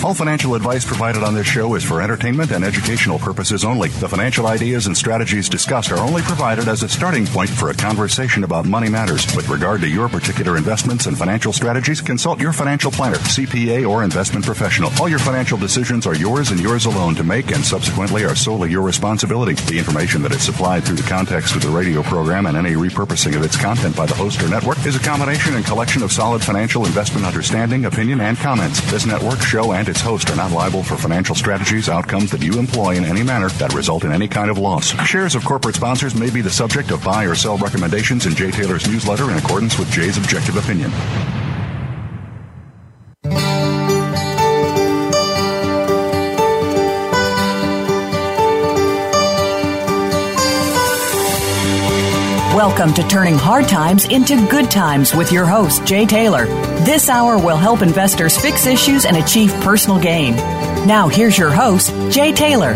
All financial advice provided on this show is for entertainment and educational purposes only. The financial ideas and strategies discussed are only provided as a starting point for a conversation about money matters. With regard to your particular investments and financial strategies, consult your financial planner, CPA, or investment professional. All your financial decisions are yours and yours alone to make, and subsequently are solely your responsibility. The information that is supplied through the context of the radio program and any repurposing of its content by the host or network is a combination and collection of solid financial investment understanding, opinion, and comments. This network, show, and its host are not liable for financial strategies, outcomes that you employ in any manner that result in any kind of loss. Shares of corporate sponsors may be the subject of buy or sell recommendations in Jay Taylor's newsletter in accordance with Jay's objective opinion. Welcome to Turning Hard Times into Good Times with your host, Jay Taylor. This hour will help investors fix issues and achieve personal gain. Now, here's your host, Jay Taylor.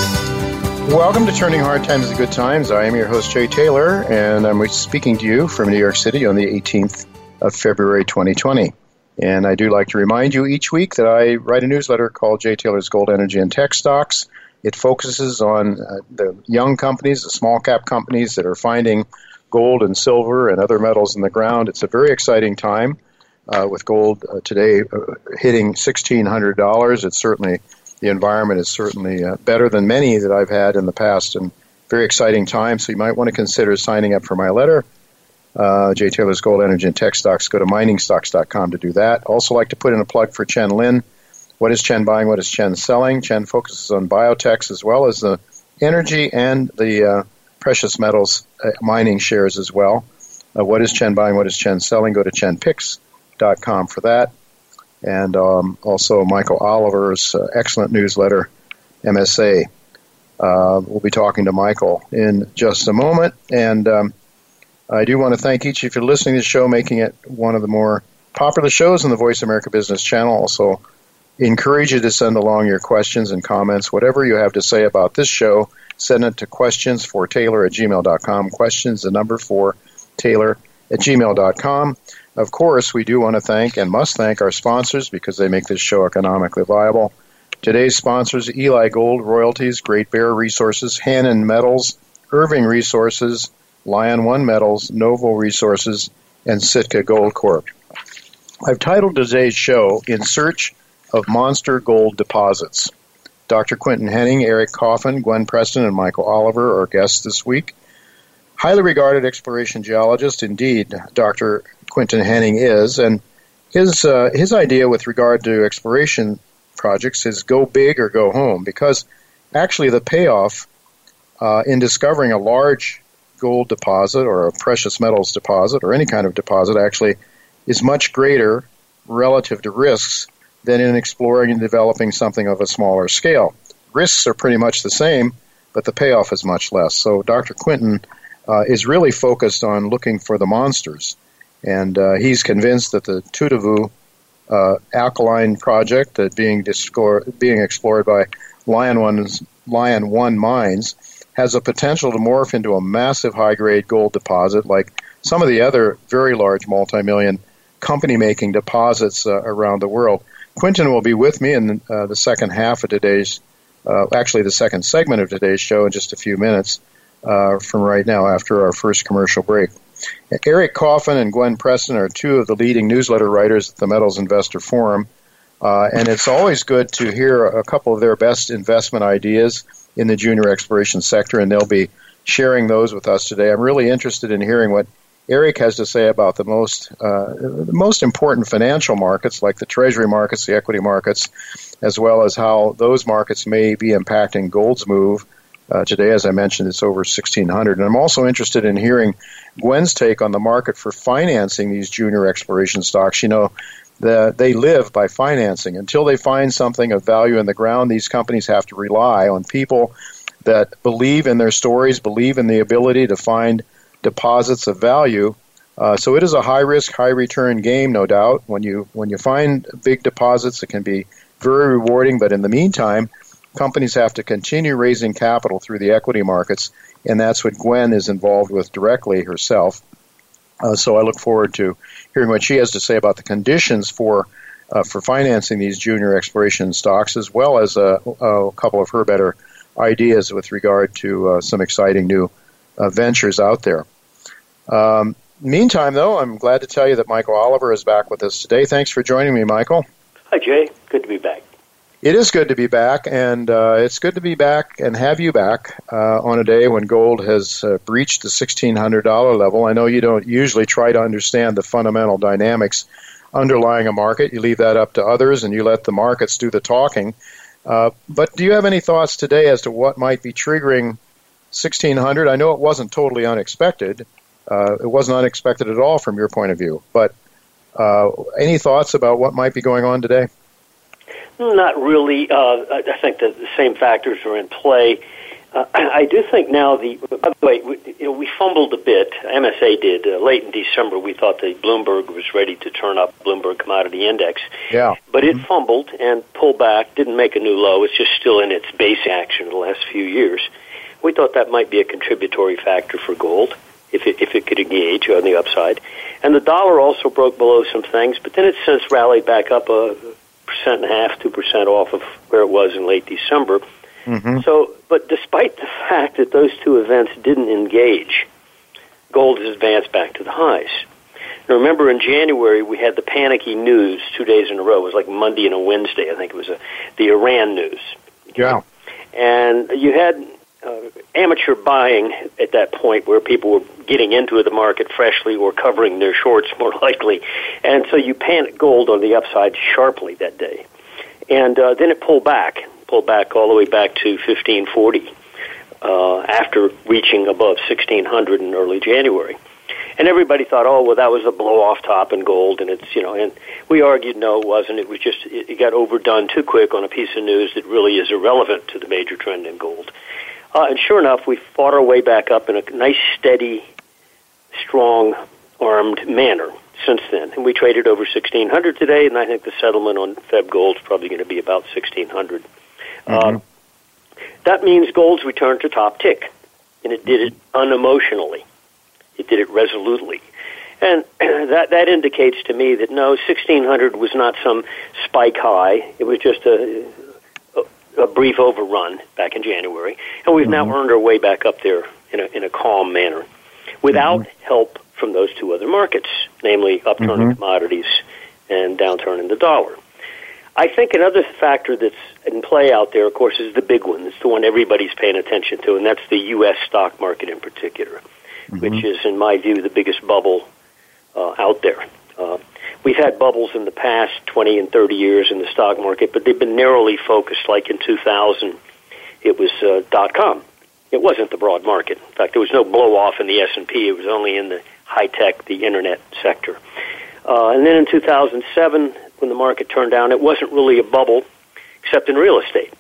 Welcome to Turning Hard Times into Good Times. I am your host, Jay Taylor, and I'm speaking to you from New York City on the 18th of February, 2020. And I do like to remind you each week that I write a newsletter called Jay Taylor's Gold, Energy, and Tech Stocks. It focuses on the young companies, the small cap companies that are finding gold and silver and other metals in the ground. It's a very exciting time with gold today hitting $1,600. It's certainly, the environment is certainly better than many that I've had in the past, and very exciting time. So you might want to consider signing up for my letter, Jay Taylor's Gold, Energy, and Tech Stocks. Go to miningstocks.com to do that. Also like to put in a plug for Chen Lin. What is Chen buying? What is Chen selling? Chen focuses on biotechs as well as the energy and the precious metals mining shares as well. What is Chen buying? What is Chen selling? Go to chenpicks.com for that. And also Michael Oliver's excellent newsletter, MSA. We'll be talking to Michael in just a moment. And I do want to thank each of you for listening to the show, making it one of the more popular shows on the Voice America Business Channel. Also, encourage you to send along your questions and comments. Whatever you have to say about this show, send it to questionsfortaylor@gmail.com. Questions, the number for Taylor@gmail.com. Of course, we do want to thank and must thank our sponsors because they make this show economically viable. Today's sponsors: Eli Gold Royalties, Great Bear Resources, Hannon Metals, Irving Resources, Lion One Metals, Novo Resources, and Sitka Gold Corp. I've titled today's show, In Search of Monster Gold Deposits. Dr. Quinton Henning, Eric Coffin, Gwen Preston, and Michael Oliver are guests this week. Highly regarded exploration geologist, indeed, Dr. Quinton Henning is, and his idea with regard to exploration projects is go big or go home, because actually the payoff in discovering a large gold deposit or a precious metals deposit or any kind of deposit actually is much greater relative to risks than in exploring and developing something of a smaller scale. Risks are pretty much the same, but the payoff is much less. So Dr. Quinton is really focused on looking for the monsters, and he's convinced that the Tutavu alkaline project that being explored by Lion One Mines has a potential to morph into a massive high-grade gold deposit like some of the other very large multi-million company-making deposits around the world. Quinton will be with me in the second half of today's, actually the second segment of today's show in just a few minutes from right now after our first commercial break. Eric Coffin and Gwen Preston are two of the leading newsletter writers at the Metals Investor Forum, and it's always good to hear a couple of their best investment ideas in the junior exploration sector, and they'll be sharing those with us today. I'm really interested in hearing what Eric has to say about the most important financial markets, like the treasury markets, the equity markets, as well as how those markets may be impacting gold's move. Today, as I mentioned, it's over 1,600. And I'm also interested in hearing Gwen's take on the market for financing these junior exploration stocks. You know, they live by financing. Until they find something of value in the ground, these companies have to rely on people that believe in their stories, believe in the ability to find deposits of value. So it is a high-risk, high-return game, no doubt. When you find big deposits, it can be very rewarding. But in the meantime, companies have to continue raising capital through the equity markets, and that's what Gwen is involved with directly herself. So I look forward to hearing what she has to say about the conditions for for financing these junior exploration stocks, as well as a couple of her better ideas with regard to some exciting new ventures out there. Meantime, though, I'm glad to tell you that Michael Oliver is back with us today. Thanks for joining me, Michael. Hi, Jay. Good to be back. It is good to be back, and it's good to be back and have you back on a day when gold has breached the $1,600 level. I know you don't usually try to understand the fundamental dynamics underlying a market. You leave that up to others, and you let the markets do the talking. But do you have any thoughts today as to what might be triggering 1,600? I know it wasn't totally unexpected. It wasn't unexpected at all from your point of view. But any thoughts about what might be going on today? Not really. I think that the same factors are in play. I do think now by the way, we fumbled a bit. MSA did. Late in December, we thought the Bloomberg was ready to turn up, Bloomberg Commodity Index. Yeah. But it fumbled and pulled back, didn't make a new low. It's just still in its base action the last few years. We thought that might be a contributory factor for gold, if it could engage on the upside. And the dollar also broke below some things, but then it's since rallied back up 1.5%, 2% off of where it was in late December. Mm-hmm. So, but despite the fact that those two events didn't engage, gold has advanced back to the highs. Now, remember, in January, we had the panicky news 2 days in a row. It was like Monday and a Wednesday. I think it was the Iran news. Yeah. And you had amateur buying at that point where people were getting into the market freshly or covering their shorts more likely. And so you panicked gold on the upside sharply that day. And then it pulled back all the way back to 1540 after reaching above 1600 in early January. And everybody thought, oh, well, that was a blow-off top in gold, and it's, and we argued, no, it wasn't. It was just, it got overdone too quick on a piece of news that really is irrelevant to the major trend in gold. And sure enough, we fought our way back up in a nice, steady, strong, armed manner since then. And we traded over 1,600 today, and I think the settlement on Feb Gold is probably going to be about 1,600. Mm-hmm. That means gold's returned to top tick, and it did it unemotionally. It did it resolutely. And that indicates to me that, no, 1,600 was not some spike high. It was just a brief overrun back in January. And we've now earned our way back up there in a calm manner without help from those two other markets, namely upturn in commodities and downturn in the dollar. I think another factor that's in play out there, of course, is the big one. It's the one everybody's paying attention to, and that's the U.S. stock market in particular, which is, in my view, the biggest bubble out there. We've had bubbles in the past 20 and 30 years in the stock market, but they've been narrowly focused. Like in 2000, it was .com. It wasn't the broad market. In fact, there was no blow-off in the S&P. It was only in the high-tech, the Internet sector. And then in 2007, when the market turned down, it wasn't really a bubble, except in real estate.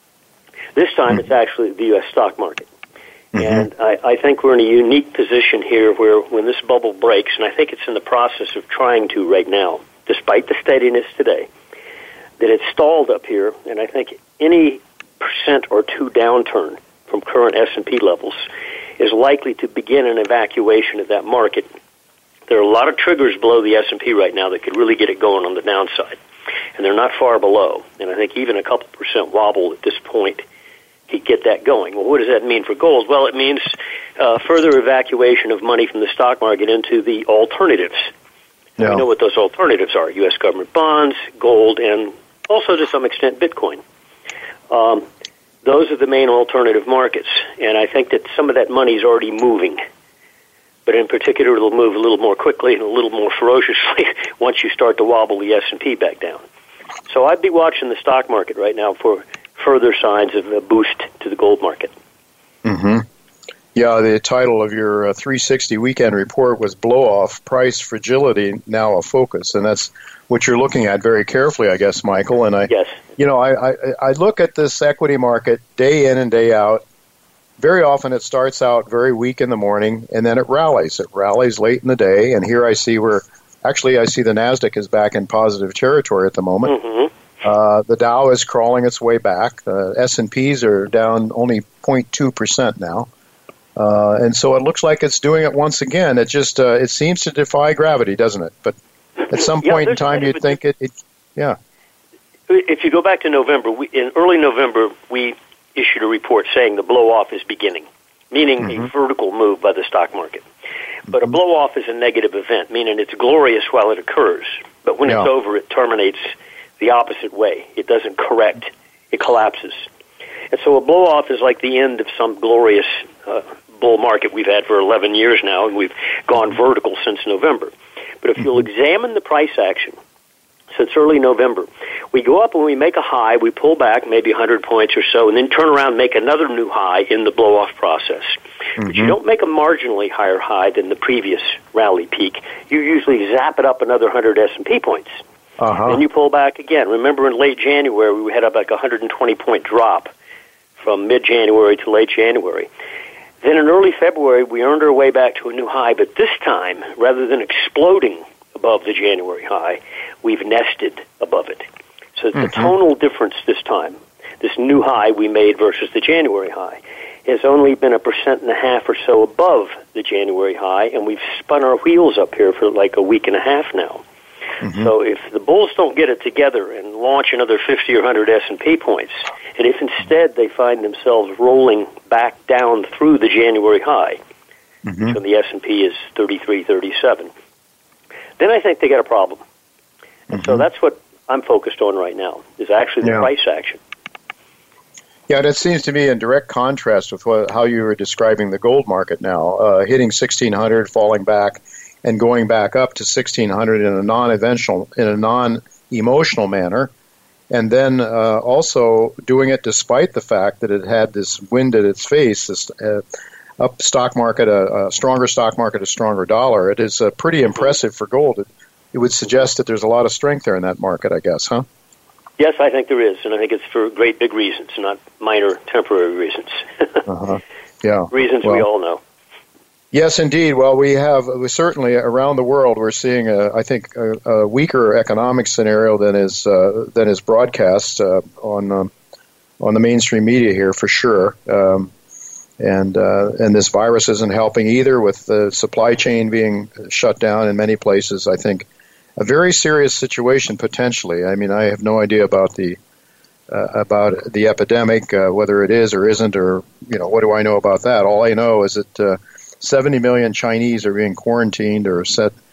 This time, it's actually the U.S. stock market. And I think we're in a unique position here where when this bubble breaks, and I think it's in the process of trying to right now, despite the steadiness today, that it's stalled up here, and I think any 1% or 2% downturn from current S&P levels is likely to begin an evacuation of that market. There are a lot of triggers below the S&P right now that could really get it going on the downside, and they're not far below. And I think even a couple % wobble at this point could get that going. Well, what does that mean for gold? Well, it means further evacuation of money from the stock market into the alternatives. Yeah. We know what those alternatives are: U.S. government bonds, gold, and also to some extent Bitcoin. Those are the main alternative markets, and I think that some of that money is already moving. But in particular, it'll move a little more quickly and a little more ferociously once you start to wobble the S&P back down. So I'd be watching the stock market right now for further signs of a boost to the gold market. Yeah, the title of your 360 weekend report was Blow-Off, Price Fragility, Now a Focus. And that's what you're looking at very carefully, I guess, Michael. And I look at this equity market day in and day out. Very often it starts out very weak in the morning, and then it rallies. It rallies late in the day, and here I see the NASDAQ is back in positive territory at the moment. The Dow is crawling its way back. S&Ps are down only 0.2% now. And so it looks like it's doing it once again. It just it seems to defy gravity, doesn't it? But at some point in time, you'd think Yeah. If you go back to November, in early November, we issued a report saying the blow-off is beginning, meaning a vertical move by the stock market. But a blow-off is a negative event, meaning it's glorious while it occurs. But when it's over, it terminates the opposite way. It doesn't correct. It collapses. And so a blow-off is like the end of some glorious bull market we've had for 11 years now, and we've gone vertical since November. But if you'll examine the price action since early November, we go up and we make a high, we pull back maybe 100 points or so, and then turn around and make another new high in the blow-off process. But you don't make a marginally higher high than the previous rally peak. You usually zap it up another 100 S&P points. Then you pull back again. Remember in late January, we had like a 120-point drop from mid-January to late January. Then in early February, we earned our way back to a new high, but this time, rather than exploding above the January high, we've nested above it. So the tonal difference this time, this new high we made versus the January high, has only been 1.5% or so above the January high, and we've spun our wheels up here for like a week and a half now. So if the bulls don't get it together and launch another 50 or 100 S&P points, and if instead they find themselves rolling back down through the January high, so the S&P is 33, 37, then I think they got a problem. And so that's what I'm focused on right now, is actually the price action. Yeah, that seems to be in direct contrast with how you were describing the gold market now, hitting 1,600, falling back, and going back up to 1,600 in a non-emotional manner, and then also doing it despite the fact that it had this wind at its face, this up stock market, a stronger stock market, a stronger dollar. It is pretty impressive for gold. It would suggest that there's a lot of strength there in that market, I guess, huh? Yes, I think there is, and I think it's for great big reasons, not minor temporary reasons. Yeah, reasons we all know. Yes, indeed. Well, we certainly around the world we're seeing, I think, a weaker economic scenario than is broadcast on the mainstream media here for sure. And this virus isn't helping either, with the supply chain being shut down in many places. I think a very serious situation potentially. I mean, I have no idea about the epidemic, whether it is or isn't, or what do I know about that? All I know is that 70 million Chinese are being quarantined or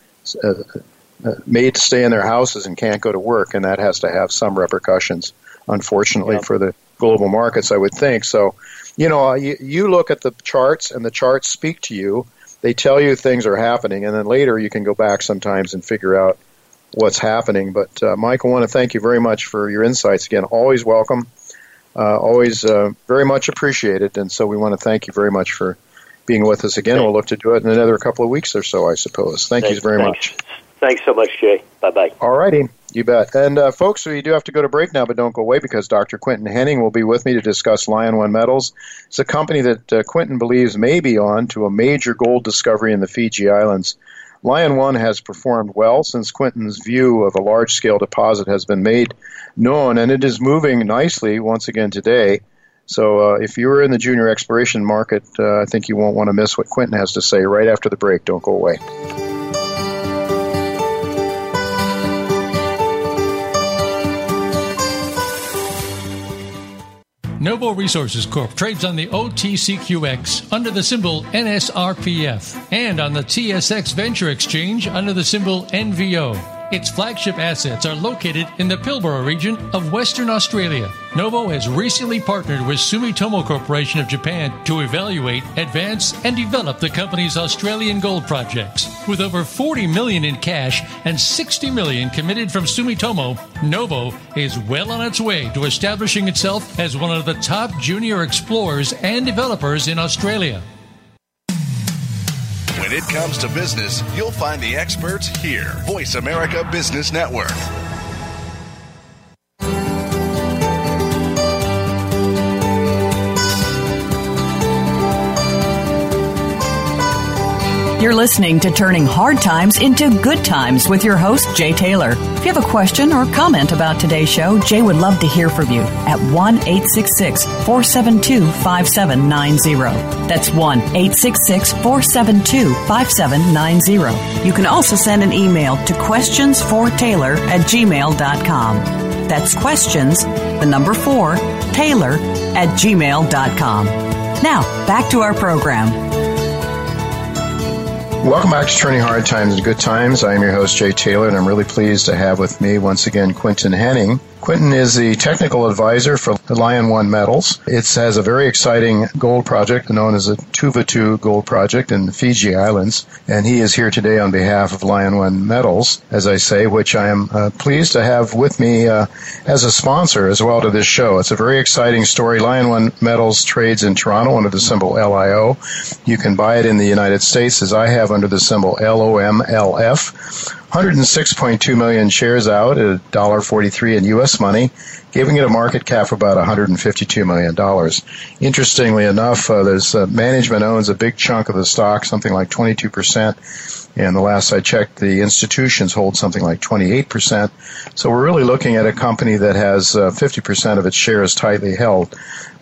made to stay in their houses and can't go to work, and that has to have some repercussions, unfortunately, for the global markets, I would think. So, you look at the charts, and the charts speak to you. They tell you things are happening, and then later you can go back sometimes and figure out what's happening. But, Mike, I want to thank you very much for your insights again. Always welcome, always very much appreciated, and so we want to thank you very much for being with us again. We'll look to do it in another couple of weeks or so, I suppose. Thank you very much. Thanks so much, Jay. Bye-bye. All righty. You bet. And, folks, we do have to go to break now, but don't go away, because Dr. Quinton Henning will be with me to discuss Lion One Metals. It's a company that Quinton believes may be on to a major gold discovery in the Fiji Islands. Lion One has performed well since Quinton's view of a large-scale deposit has been made known, and it is moving nicely once again today. So if you were in the junior exploration market, I think you won't want to miss what Quinton has to say right after the break. Don't go away. Novo Resources Corp. trades on the OTCQX under the symbol NSRPF and on the TSX Venture Exchange under the symbol NVO. Its flagship assets are located in the Pilbara region of Western Australia. Novo has recently partnered with Sumitomo Corporation of Japan to evaluate, advance, and develop the company's Australian gold projects. With over $40 million in cash and $60 million committed from Sumitomo, Novo is well on its way to establishing itself as one of the top junior explorers and developers in Australia. When it comes to business, you'll find the experts here. Voice America Business Network. You're listening to Turning Hard Times into Good Times with your host, Jay Taylor. If you have a question or comment about today's show, Jay would love to hear from you at 1-866-472-5790. That's 1-866-472-5790. You can also send an email to questionsfortaylor@gmail.com. That's questions, the number 4, Taylor@gmail.com. Now, back to our program. Welcome back to Turning Hard Times into Good Times. I am your host, Jay Taylor, and I'm really pleased to have with me once again Quentin Henning. Quentin is the technical advisor for Lion One Metals. It has a very exciting gold project known as the Tuvatu Gold Project in the Fiji Islands, and he is here today on behalf of Lion One Metals, as I say, which I am pleased to have with me as a sponsor as well to this show. It's a very exciting story. Lion One Metals trades in Toronto under the symbol LIO. You can buy it in the United States, as I have, under the symbol LOMLF. 106.2 million shares out at $1.43 in U.S. money, giving it a market cap of about $152 million. Interestingly enough, there's management owns a big chunk of the stock, something like 22%, and the last I checked, the institutions hold something like 28%. So we're really looking at a company that has 50% of its shares tightly held.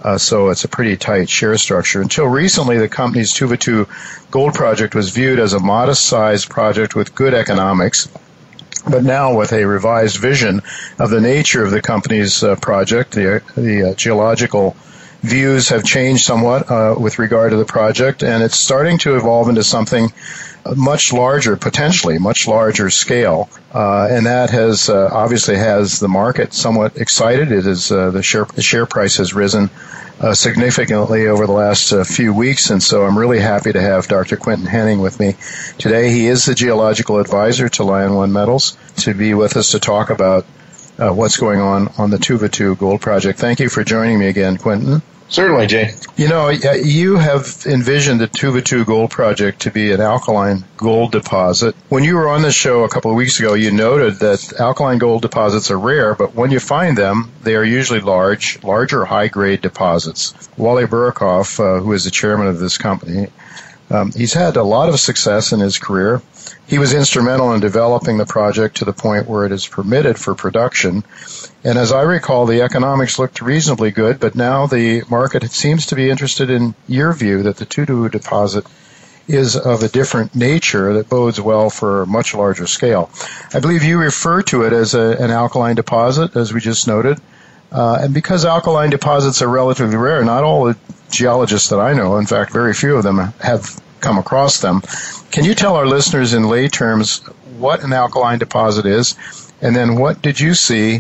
So it's a pretty tight share structure. Until recently, the company's Tuvatu Gold Project was viewed as a modest-sized project with good economics. But now, with a revised vision of the nature of the company's project, the geological views have changed somewhat with regard to the project, and it's starting to evolve into something much larger, potentially much larger scale, and that has obviously has the market somewhat excited. It is the share price has risen significantly over the last few weeks, and so I'm really happy to have Dr. Quentin Henning with me today. He is the geological advisor to Lion One Metals to be with us to talk about what's going on the Tuvatu Gold Project. Thank you for joining me again, Quentin. Certainly, Jay. You know, you have envisioned the Tuvatu Gold Project to be an alkaline gold deposit. When you were on the show a couple of weeks ago, you noted that alkaline gold deposits are rare, but when you find them, they are usually larger high-grade deposits. Wally Burakoff, who is the chairman of this company, he's had a lot of success in his career. He was instrumental in developing the project to the point where it is permitted for production. And as I recall, the economics looked reasonably good, but now the market seems to be interested in your view that the Tuvatu deposit is of a different nature that bodes well for a much larger scale. I believe you refer to it as an alkaline deposit, as we just noted. And because alkaline deposits are relatively rare, not all the geologists that I know, in fact, very few of them have come across them. Can you tell our listeners in lay terms what an alkaline deposit is, and then what did you see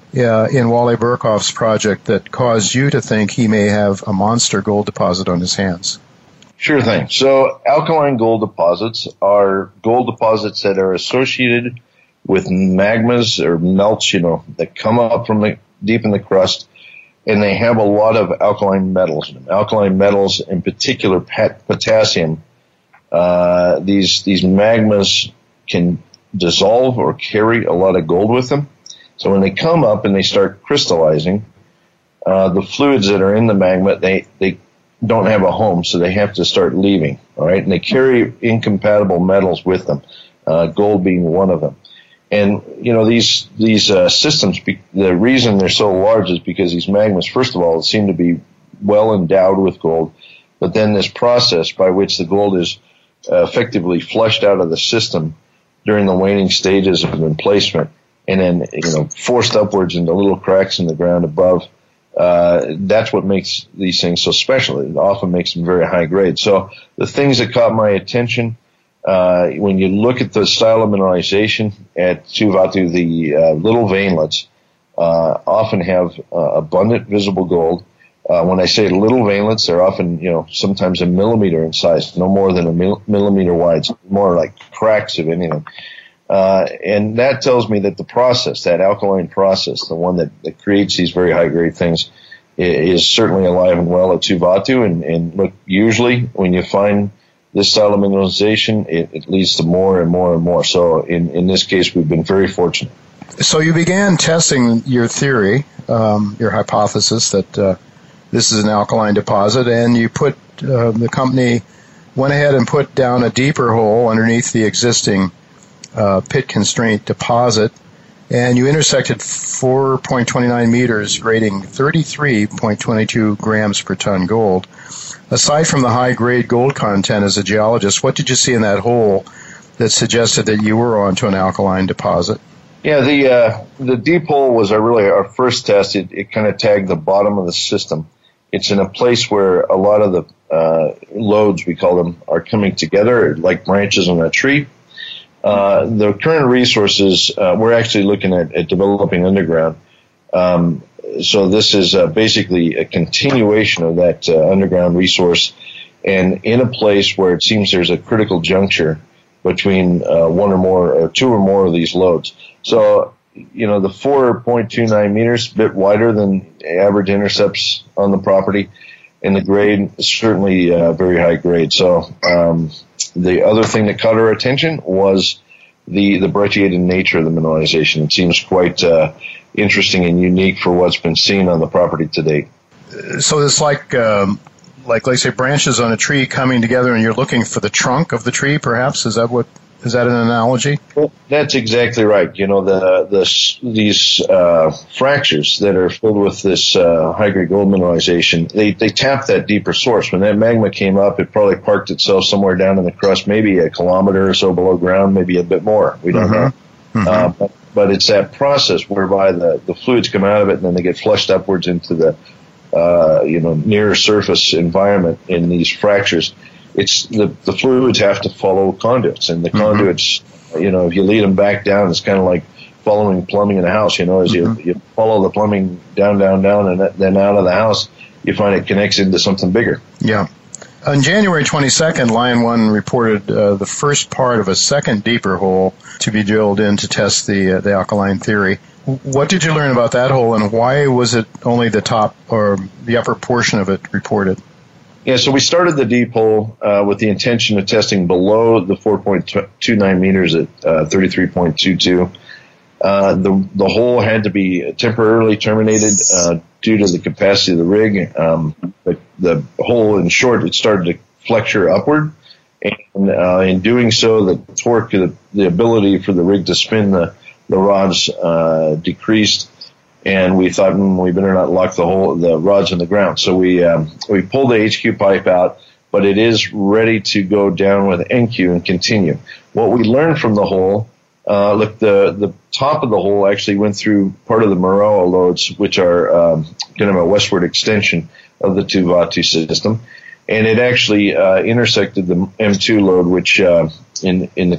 in Wally Burakoff's project that caused you to think he may have a monster gold deposit on his hands? Sure thing. So alkaline gold deposits are gold deposits that are associated with magmas or melts, that come up from deep in the crust, and they have a lot of alkaline metals in them. Alkaline metals, in particular potassium, these magmas can dissolve or carry a lot of gold with them. So when they come up and they start crystallizing, the fluids that are in the magma, they don't have a home, so they have to start leaving, all right? And they carry incompatible metals with them, gold being one of them. And, these systems, the reason they're so large is because these magmas, first of all, seem to be well endowed with gold, but then this process by which the gold is effectively flushed out of the system during the waning stages of emplacement, and then, forced upwards into little cracks in the ground above. That's what makes these things so special. It often makes them very high grade. So the things that caught my attention, when you look at the style of mineralization at Tuvatu, the little veinlets often have abundant visible gold. When I say little veinlets, they're often, sometimes a millimeter in size, no more than a millimeter wide, more like cracks of anything. And that tells me that the process, that alkaline process, the one that creates these very high-grade things, is certainly alive and well at Tuvatu. And look, usually when you find this style of mineralization, it leads to more and more and more. So in this case, we've been very fortunate. So you began testing your theory, your hypothesis that this is an alkaline deposit, and you put the company went ahead and put down a deeper hole underneath the existing pit constraint deposit, and you intersected 4.29 meters, grading 33.22 grams per ton gold. Aside from the high-grade gold content as a geologist, what did you see in that hole that suggested that you were onto an alkaline deposit? Yeah, the deep hole was our first test. It kind of tagged the bottom of the system. It's in a place where a lot of the lodes, we call them, are coming together like branches on a tree. The current resources, we're actually looking at developing underground. So this is basically a continuation of that underground resource, and in a place where it seems there's a critical juncture between one or more or two or more of these lodes. So, you know, the 4.29 meters, a bit wider than average intercepts on the property, and the grade is certainly very high grade. So the other thing that caught our attention was the brecciated nature of the mineralization. It seems quite interesting and unique for what's been seen on the property to date. So it's like let's say branches on a tree coming together, and you're looking for the trunk of the tree, perhaps? Is that an analogy? Well, that's exactly right. You know, these fractures that are filled with this high-grade gold mineralization, they tap that deeper source. When that magma came up, it probably parked itself somewhere down in the crust, maybe a kilometer or so below ground, maybe a bit more. We don't know. Mm-hmm. But it's that process whereby the fluids come out of it, and then they get flushed upwards into the near surface environment in these fractures. It's the fluids have to follow conduits, and the conduits, you know, if you lead them back down, it's kind of like following plumbing in a house. You know, as you follow the plumbing down, and then out of the house, you find it connects into something bigger. Yeah. On January 22nd, Lion One reported the first part of a second deeper hole to be drilled in to test the alkaline theory. What did you learn about that hole, and why was it only the top or the upper portion of it reported? Yeah, so we started the deep hole with the intention of testing below the 4.29 meters at 33.22. The hole had to be temporarily terminated due to the capacity of the rig. But the hole, in short, it started to flexure upward. And in doing so, the torque, the ability for the rig to spin the rods decreased. And we thought, we better not lock the rods in the ground. So we pulled the HQ pipe out, but it is ready to go down with NQ and continue. What we learned from the hole, the top of the hole actually went through part of the Morawa lodes, which are kind of a westward extension of the Tuvatu system. And it actually intersected the M2 lode, which in the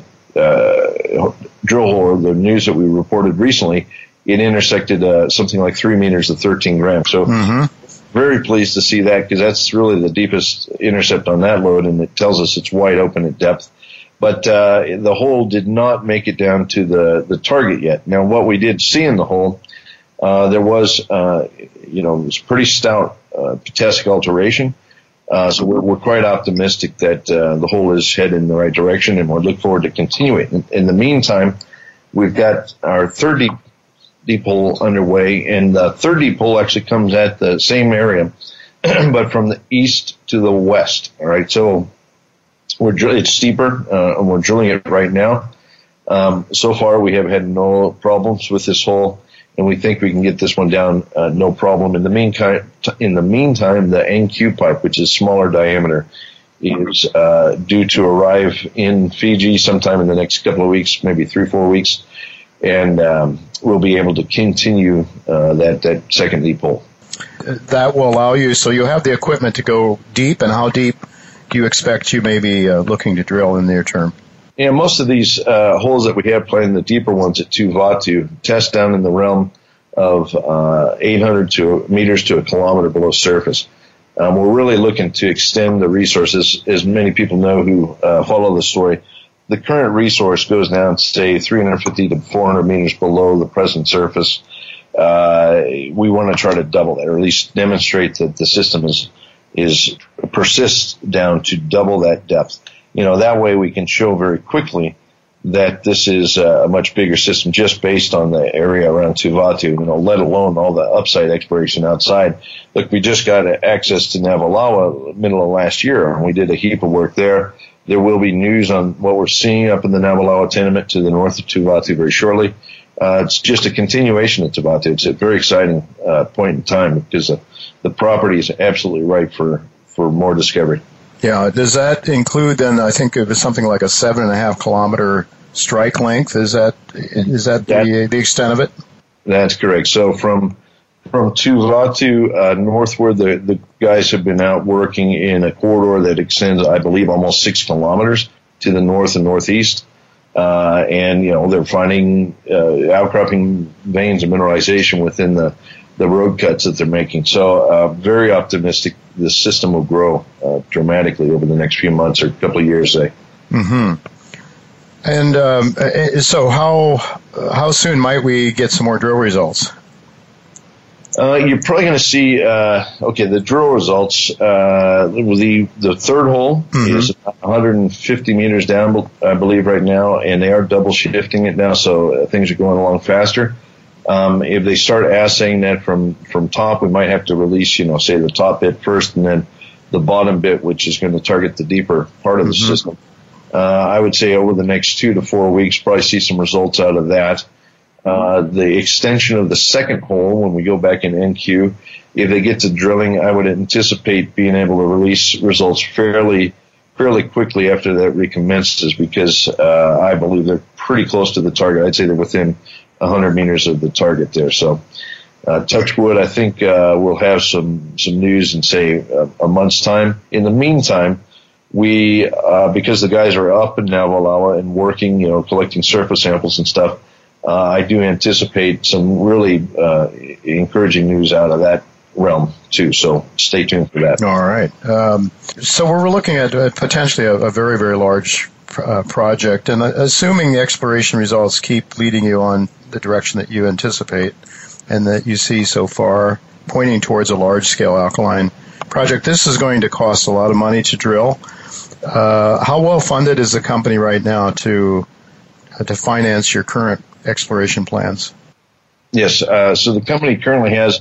drill hole, or the news that we reported recently, it intersected something like 3 meters of 13 grams. So very pleased to see that, because that's really the deepest intercept on that lode, and it tells us it's wide open at depth. But the hole did not make it down to the target yet. Now, what we did see in the hole, there was, it was pretty stout potassic alteration. So we're quite optimistic that the hole is headed in the right direction, and we'll look forward to continuing. In the meantime, we've got our third deep hole underway, and the third deep hole actually comes at the same area, but from the east to the west. All right, so it's steeper, and we're drilling it right now. So far, we have had no problems with this hole, and we think we can get this one down no problem. In the meantime, the NQ pipe, which is smaller diameter, is due to arrive in Fiji sometime in the next couple of weeks, maybe 3-4 weeks, and we'll be able to continue that second deep hole. That will allow you, so you'll have the equipment to go deep, and how deep do you expect you may be looking to drill in the near term? Yeah, most of these holes that we have planned, the deeper ones at Tuvatu, test down in the realm of 800 meters to a kilometer below surface. We're really looking to extend the resources. As many people know who follow the story, the current resource goes down to, say, 350 to 400 meters below the present surface. We want to try to double that, or at least demonstrate that the system persists down to double that depth. That way we can show very quickly that this is a much bigger system just based on the area around Tuvatu, let alone all the upside exploration outside. Look, we just got access to Navalawa middle of last year, and we did a heap of work there. There will be news on what we're seeing up in the Navalawa tenement to the north of Tuvatu very shortly. It's just a continuation of Tuvatu. It's a very exciting point in time because the property is absolutely ripe for more discovery. Yeah, does that include then, I think it was something like a 7.5 kilometer strike length? Is that the extent of it? That's correct. So from Tuvatu northward, the guys have been out working in a corridor that extends, I believe, almost 6 kilometers to the north and northeast. And they're finding outcropping veins of mineralization within the road cuts that they're making. So very optimistic the system will grow dramatically over the next few months or couple of years, say. Mm-hmm. And so how soon might we get some more drill results? You're probably going to see, the drill results, the third hole is 150 meters down, I believe, right now, and they are double shifting it now, so things are going along faster. If they start assaying that from top, we might have to release, say the top bit first and then the bottom bit, which is going to target the deeper part of the system. I would say over the next 2 to 4 weeks, probably see some results out of that. The extension of the second hole, when we go back in NQ, if they get to drilling, I would anticipate being able to release results fairly quickly after that recommences because I believe they're pretty close to the target. I'd say they're within 100 meters of the target there. So touch wood, I think we'll have some news in, say, a month's time. In the meantime, we, because the guys are up in Navalawa and working, collecting surface samples and stuff, I do anticipate some really encouraging news out of that realm, too. So stay tuned for that. All right. So we're looking at potentially a very, very large project. And assuming the exploration results keep leading you on the direction that you anticipate and that you see so far, pointing towards a large-scale alkaline project, this is going to cost a lot of money to drill. How well-funded is the company right now to finance your current exploration plans? Yes, so the company currently has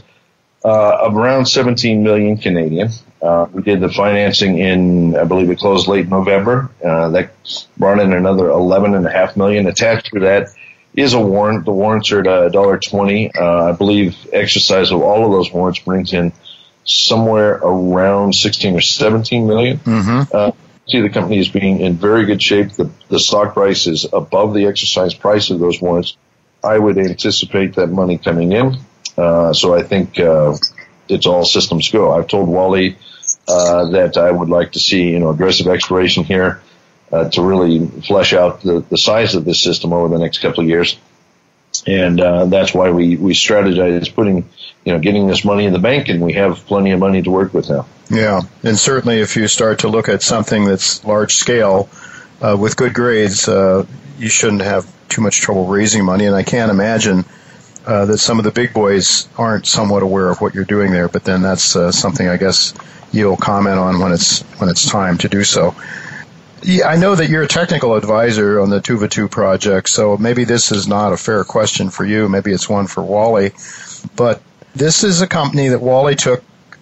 around 17 million Canadian. We did the financing in, I believe it closed late November. That brought in another 11.5 million. Attached to that is a warrant. The warrants are at $1.20. I believe exercise of all of those warrants brings in somewhere around 16 or 17 million. See, the company is being in very good shape. The stock price is above the exercise price of those warrants. I would anticipate that money coming in. So I think it's all systems go. I've told Wally that I would like to see aggressive exploration here to really flesh out the size of this system over the next couple of years. And that's why we strategize getting this money in the bank, and we have plenty of money to work with now. Yeah, and certainly if you start to look at something that's large scale with good grades, you shouldn't have too much trouble raising money. And I can't imagine that some of the big boys aren't somewhat aware of what you're doing there. But then that's something I guess you'll comment on when it's time to do so. Yeah, I know that you're a technical advisor on the Tuvatu project, so maybe this is not a fair question for you. Maybe it's one for Wally. But this is a company that Wally took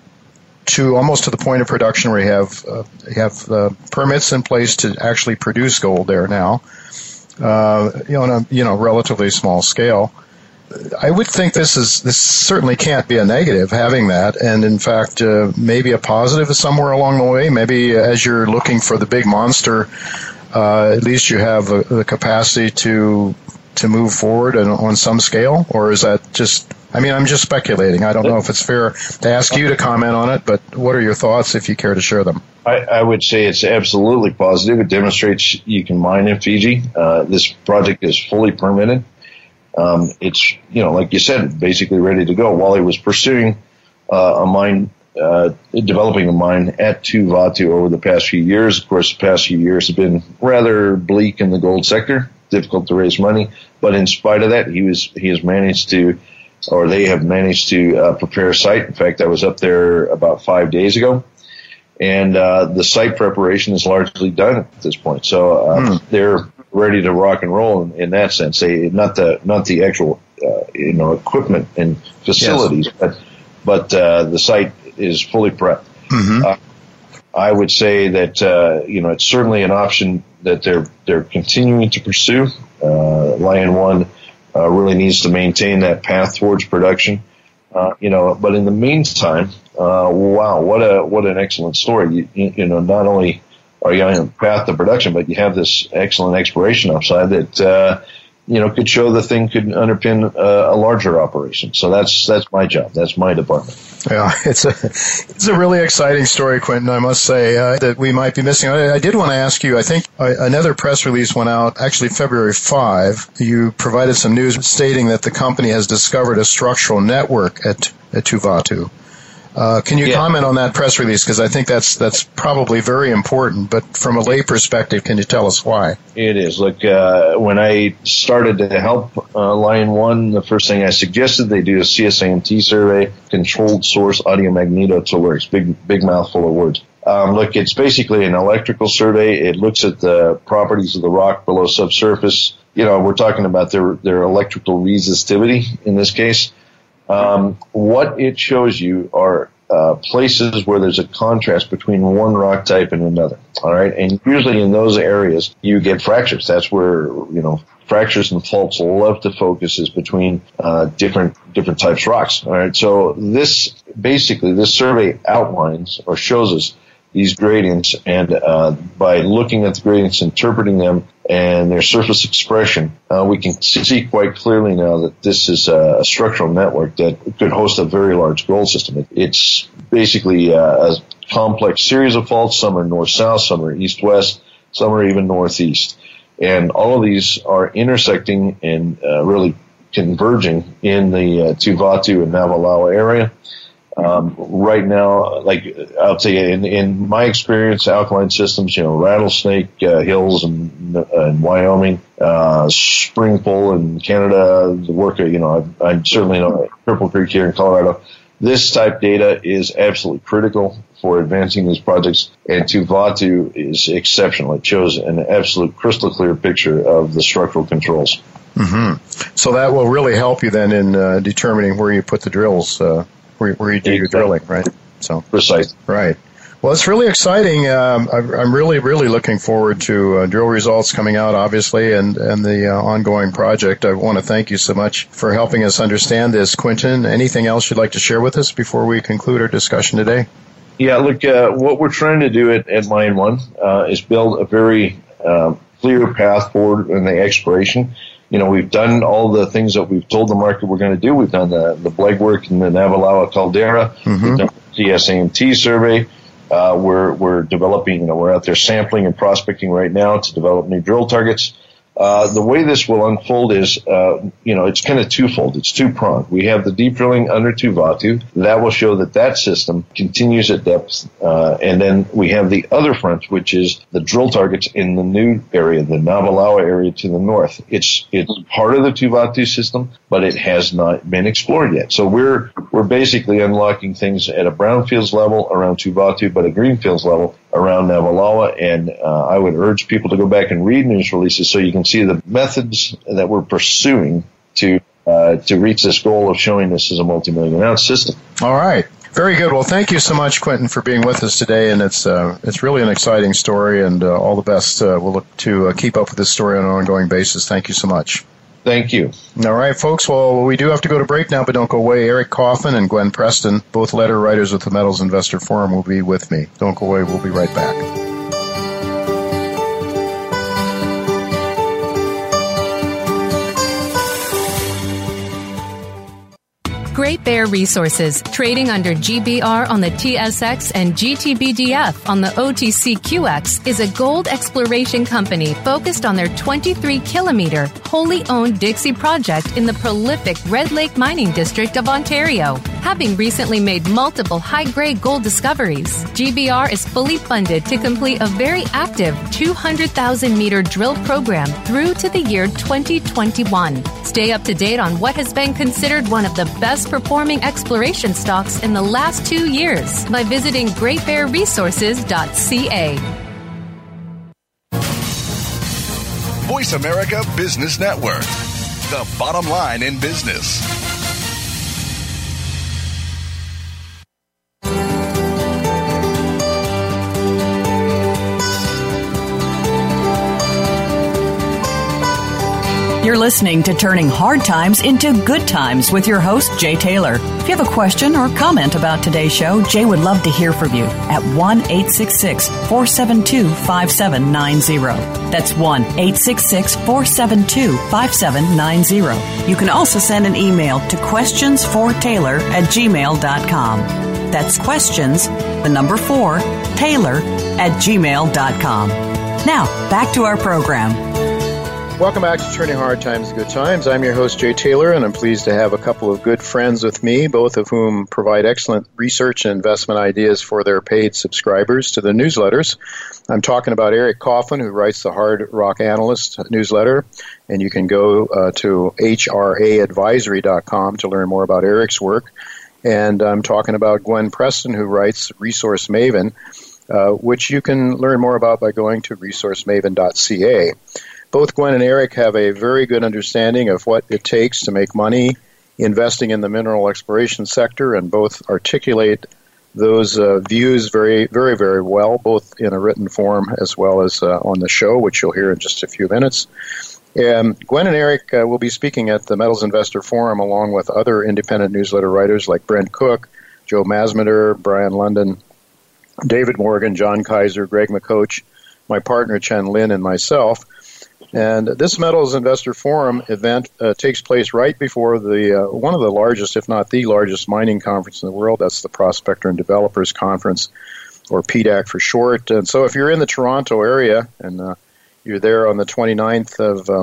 to almost to the point of production where you have permits in place to actually produce gold there now, on a relatively small scale. I would think this certainly can't be a negative having that, and in fact maybe a positive is somewhere along the way. Maybe as you're looking for the big monster, at least you have the capacity to move forward and on some scale, or is that just? I mean, I'm just speculating. I don't know if it's fair to ask you to comment on it, but what are your thoughts if you care to share them? I would say it's absolutely positive. It demonstrates you can mine in Fiji. This project is fully permitted. It's, like you said, basically ready to go. Wally was pursuing a mine, developing a mine at Tuvatu over the past few years. Of course, the past few years have been rather bleak in the gold sector, difficult to raise money. But in spite of that, they have managed to prepare a site. In fact, I was up there about 5 days ago, and the site preparation is largely done at this point. So they're ready to rock and roll in that sense. Not the actual equipment and facilities, yes. but the site is fully prepped. Mm-hmm. I would say that it's certainly an option that they're continuing to pursue. Lion One really needs to maintain that path towards production. But in the meantime, wow, what an excellent story. Not only are you on a path to production, but you have this excellent exploration upside that could show the thing could underpin a larger operation. So that's my job. That's my department. Yeah, it's a really exciting story, Quentin, I must say, that we might be missing. I did want to ask you, I think another press release went out, actually February 5. You provided some news stating that the company has discovered a structural network at Tuvatu. Can you comment on that press release? Because I think that's probably very important, but from a lay perspective, can you tell us why? It is. Look, when I started to help Lion One, the first thing I suggested they do a CSAMT survey, controlled source audio magnetotellurics, big mouthful of words. Look, it's basically an electrical survey. It looks at the properties of the rock below subsurface. We're talking about their electrical resistivity in this case. What it shows you are places where there's a contrast between one rock type and another. All right, and usually in those areas you get fractures. That's where fractures and faults love to focus is between different types of rocks. All right, so this survey outlines or shows us these gradients, and by looking at the gradients, interpreting them, and their surface expression, we can see quite clearly now that this is a structural network that could host a very large gold system. It's basically a complex series of faults. Some are north-south, some are east-west, some are even northeast. And all of these are intersecting and really converging in the Tuvatu and Navalawa area. Right now, like I'll tell you, in my experience, alkaline systems, Rattlesnake Hills and Wyoming, Springpole in Canada, the work of, I certainly know Cripple Creek here in Colorado. This type data is absolutely critical for advancing these projects, and Tuvatu is exceptional. It shows an absolute crystal clear picture of the structural controls. Mm-hmm. So that will really help you then in determining where you put the drills. Where you do your drilling, right? So precise, right. Well, it's really exciting. I'm really, really looking forward to drill results coming out, obviously, and the ongoing project. I want to thank you so much for helping us understand this, Quentin. Anything else you'd like to share with us before we conclude our discussion today? Yeah, look, what we're trying to do at Lion One is build a very clear path forward in the exploration. We've done all the things that we've told the market we're going to do. We've done the legwork in the Navalawa caldera. Mm-hmm. We've done the CSAMT survey. We're developing, we're out there sampling and prospecting right now to develop new drill targets. The way this will unfold is, it's kind of twofold. It's two-pronged. We have the deep drilling under Tuvatu. That will show that system continues at depth. And then we have the other front, which is the drill targets in the new area, the Navalawa area to the north. It's part of the Tuvatu system, but it has not been explored yet. So we're basically unlocking things at a brownfields level around Tuvatu, but a greenfields level around Navalawa, and I would urge people to go back and read news releases so you can see the methods that we're pursuing to reach this goal of showing this as a multi-million ounce system. All right. Very good. Well, thank you so much, Quentin, for being with us today, and it's really an exciting story, and all the best. We'll look to keep up with this story on an ongoing basis. Thank you so much. Thank you. All right, folks. Well, we do have to go to break now, but don't go away. Eric Kaufman and Gwen Preston, both letter writers with the Metals Investor Forum, will be with me. Don't go away. We'll be right back. Great Bear Resources, trading under GBR on the TSX and GTBDF on the OTCQX, is a gold exploration company focused on their 23-kilometer, wholly owned Dixie project in the prolific Red Lake Mining District of Ontario. Having recently made multiple high-grade gold discoveries, GBR is fully funded to complete a very active 200,000-meter drill program through to the year 2021. Stay up to date on what has been considered one of the best performing exploration stocks in the last 2 years by visiting greatbearresources.ca. Voice America Business Network, the bottom line in business. You're listening to Turning Hard Times into Good Times with your host, Jay Taylor. If you have a question or comment about today's show, Jay would love to hear from you at 1-866-472-5790. That's 1-866-472-5790. You can also send an email to questionsfortaylor@gmail.com. That's questions, the number 4, Taylor@gmail.com. Now, back to our program. Welcome back to Turning Hard Times to Good Times. I'm your host, Jay Taylor, and I'm pleased to have a couple of good friends with me, both of whom provide excellent research and investment ideas for their paid subscribers to the newsletters. I'm talking about Eric Coughlin, who writes the Hard Rock Analyst newsletter, and you can go to hraadvisory.com to learn more about Eric's work. And I'm talking about Gwen Preston, who writes Resource Maven, which you can learn more about by going to resourcemaven.ca. Both Gwen and Eric have a very good understanding of what it takes to make money investing in the mineral exploration sector, and both articulate those views very, very, very well, both in a written form as well as on the show, which you'll hear in just a few minutes. Gwen and Eric will be speaking at the Metals Investor Forum along with other independent newsletter writers like Brent Cook, Joe Masmader, Brian London, David Morgan, John Kaiser, Greg McCoach, my partner Chen Lin, and myself. And this Metals Investor Forum event takes place right before the one of the largest, if not the largest, mining conference in the world. That's the Prospector and Developers Conference, or PDAC for short. And so if you're in the Toronto area and you're there on the 29th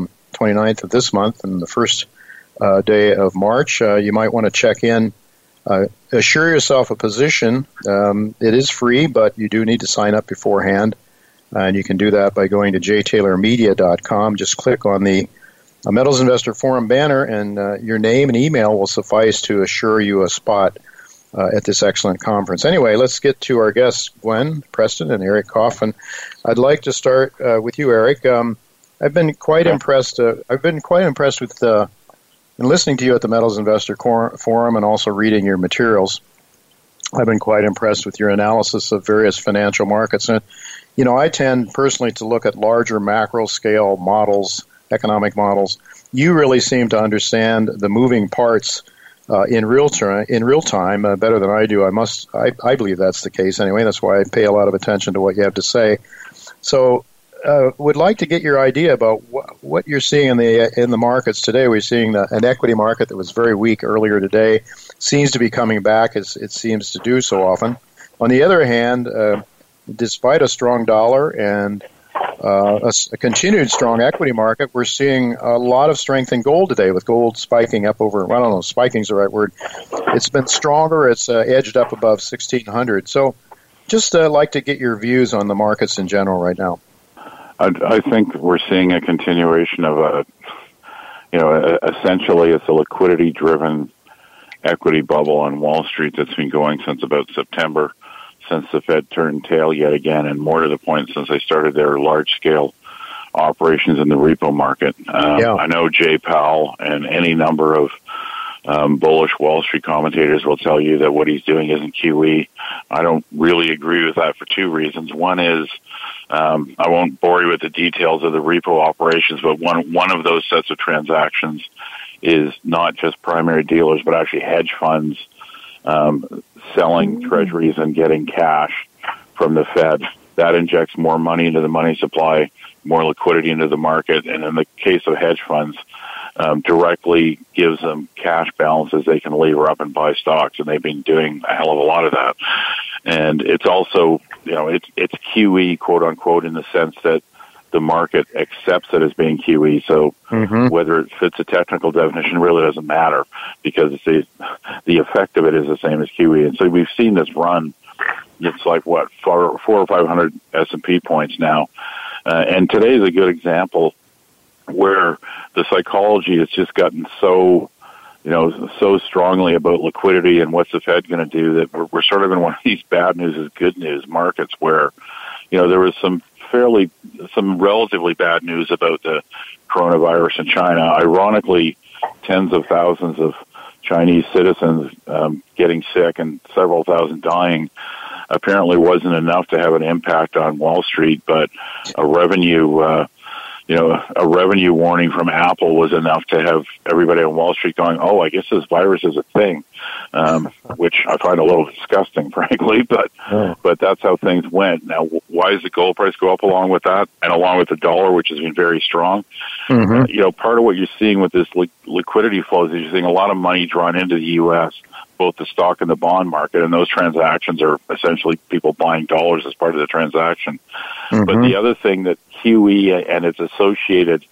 of this month and the first day of March, you might want to check in. Assure yourself a position. It is free, but you do need to sign up beforehand. And you can do that by going to jtaylormedia.com. Just click on the Metals Investor Forum banner, and your name and email will suffice to assure you a spot at this excellent conference. Anyway, let's get to our guests, Gwen Preston and Eric Coughlin. I'd like to start with you, Eric. I've been quite impressed. I've been quite impressed with in listening to you at the Metals Investor Forum and also reading your materials. I've been quite impressed with your analysis of various financial markets. And you know, I tend personally to look at larger macro-scale models, economic models. You really seem to understand the moving parts in real time better than I do. I believe that's the case anyway. That's why I pay a lot of attention to what you have to say. So, would like to get your idea about what you're seeing in the markets today. We're seeing an equity market that was very weak earlier today seems to be coming back as it seems to do so often. On the other hand, despite a strong dollar and a continued strong equity market, we're seeing a lot of strength in gold today, with gold spiking up over, I don't know if spiking's the right word. It's been stronger. It's edged up above 1,600. So just like to get your views on the markets in general right now. I think we're seeing a continuation of essentially it's a liquidity-driven equity bubble on Wall Street that's been going since about September, since the Fed turned tail yet again, and more to the point, since they started their large-scale operations in the repo market. I know Jay Powell and any number of bullish Wall Street commentators will tell you that what he's doing isn't QE. I don't really agree with that for two reasons. One is, I won't bore you with the details of the repo operations, but one of those sets of transactions is not just primary dealers, but actually hedge funds selling treasuries and getting cash from the Fed. That injects more money into the money supply, more liquidity into the market, and in the case of hedge funds, directly gives them cash balances they can lever up and buy stocks, and they've been doing a hell of a lot of that. And it's also, it's QE, quote unquote, in the sense that the market accepts it as being QE. So whether it fits a technical definition really doesn't matter, because the effect of it is the same as QE. And so we've seen this run. It's like, 400 or 500 S&P points now. And today is a good example where the psychology has just gotten so strongly about liquidity and what's the Fed going to do, that we're sort of in one of these bad news is good news markets where, there was some some relatively bad news about the coronavirus in China. Ironically, tens of thousands of Chinese citizens getting sick and several thousand dying apparently wasn't enough to have an impact on Wall Street, but a revenue warning from Apple was enough to have everybody on Wall Street going, "Oh, I guess this virus is a thing," which I find a little disgusting, frankly. But that's how things went. Now, why does the gold price go up along with that, and along with the dollar, which has been very strong? Part of what you're seeing with this liquidity flows is you're seeing a lot of money drawn into the U.S., both the stock and the bond market, and those transactions are essentially people buying dollars as part of the transaction. But the other thing that QE and its associated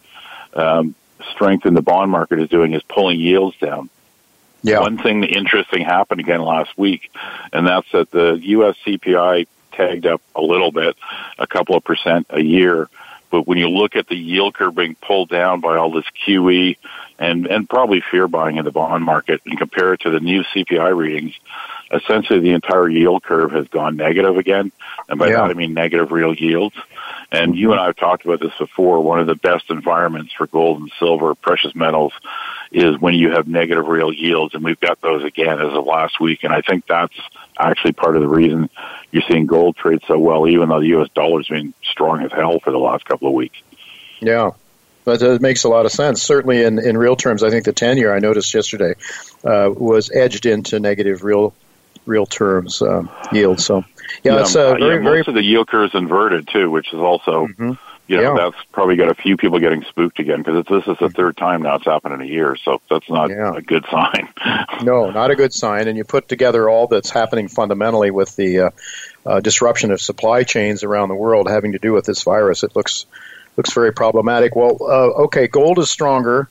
strength in the bond market is doing is pulling yields down. Yeah. One thing interesting happened again last week, and that's that the U.S. CPI tagged up a little bit, a couple of % a year. But when you look at the yield curve being pulled down by all this QE and probably fear buying in the bond market and compare it to the new CPI readings, essentially the entire yield curve has gone negative again. And by that I mean negative real yields. And you and I have talked about this before. One of the best environments for gold and silver, precious metals, is when you have negative real yields. And we've got those again as of last week. And I think that's actually part of the reason you're seeing gold trade so well, even though the U.S. dollar's been strong as hell for the last couple of weeks. Yeah. But it makes a lot of sense. Certainly in real terms, I think the 10-year, I noticed yesterday, was edged into negative real terms yield. So, it's very, most of the yield curve is inverted, too, which is also, that's probably got a few people getting spooked again, because this is the third time now it's happened in a year, so that's not a good sign. No, not a good sign. And you put together all that's happening fundamentally with the disruption of supply chains around the world having to do with this virus, it looks very problematic. Well, okay, gold is stronger.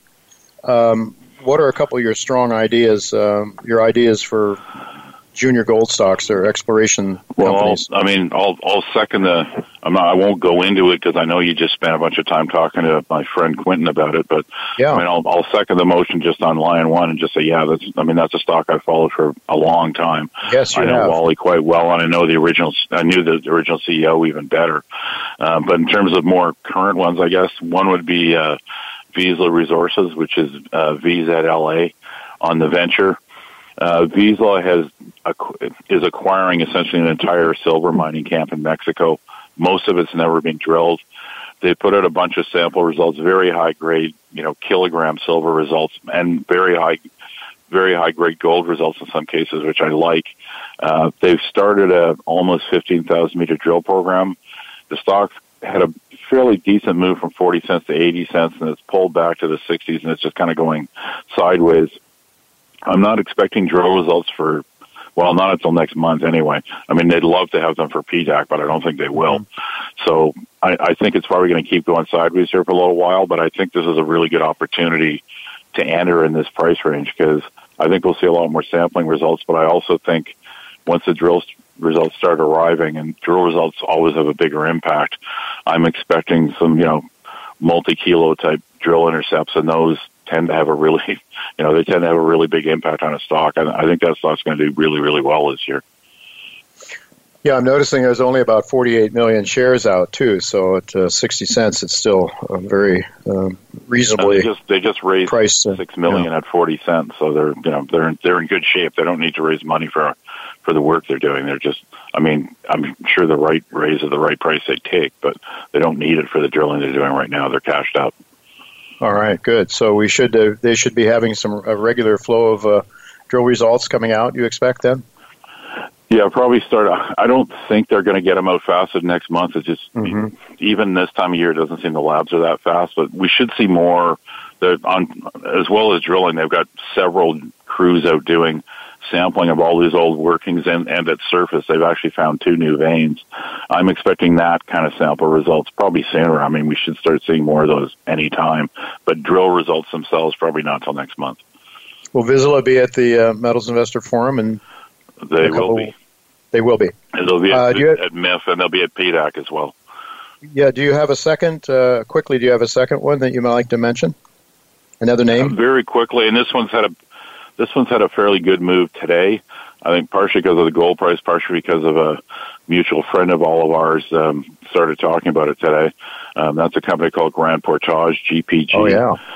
What are a couple of your strong ideas, your ideas for junior gold stocks or exploration companies? I'll second I won't go into it because I know you just spent a bunch of time talking to my friend Quentin about it, but I'll second the motion just on Lion One and just say, that's a stock I followed for a long time. Yes, you I know have. Wally quite well, and I knew the original CEO even better. But in terms of more current ones, I guess one would be Vizsla Resources, which is VZLA on the venture. Vizsla is acquiring essentially an entire silver mining camp in Mexico. Most of it's never been drilled. They put out a bunch of sample results, very high grade, kilogram silver results, and very high grade gold results in some cases, which I like. They've started a almost 15,000 meter drill program. The stock had a fairly decent move from 40 cents to 80 cents, and it's pulled back to the 60s, and it's just kind of going sideways. I'm not expecting drill results not until next month anyway. They'd love to have them for PDAC, but I don't think they will. So I think it's probably going to keep going sideways here for a little while, but I think this is a really good opportunity to enter in this price range because I think we'll see a lot more sampling results, but I also think once the drill results start arriving, and drill results always have a bigger impact, I'm expecting some, multi-kilo type drill intercepts, and those tend to have a really, big impact on a stock. I think that stock's going to do really, really well this year. Yeah, I'm noticing there's only about 48 million shares out too. So at 60 cents, it's still very reasonably. They just raised priced, 6 million at 40 cents. So they're in good shape. They don't need to raise money for the work they're doing. They're just, I'm sure the right raise is the right price they take, but they don't need it for the drilling they're doing right now. They're cashed out. All right, good. So they should be having a regular flow of drill results coming out, you expect then? Yeah, probably start. I don't think they're going to get them out fast next month. It's just, even this time of year, it doesn't seem the labs are that fast, but we should see more. As well as drilling, they've got several crews out doing sampling of all these old workings, and at surface, they've actually found 2 new veins. I'm expecting that kind of sample results probably sooner. We should start seeing more of those anytime, but drill results themselves probably not until next month. Will Vizsla be at the Metals Investor Forum? And they will be. They will be. And they'll be at MIF, and they'll be at PDAC as well. Yeah, do you have a second, quickly, do you have a second one that you might like to mention? Another name? Very quickly, and this one's had a fairly good move today. I think partially because of the gold price, partially because of a mutual friend of all of ours started talking about it today. That's a company called Grand Portage, GPG. Oh,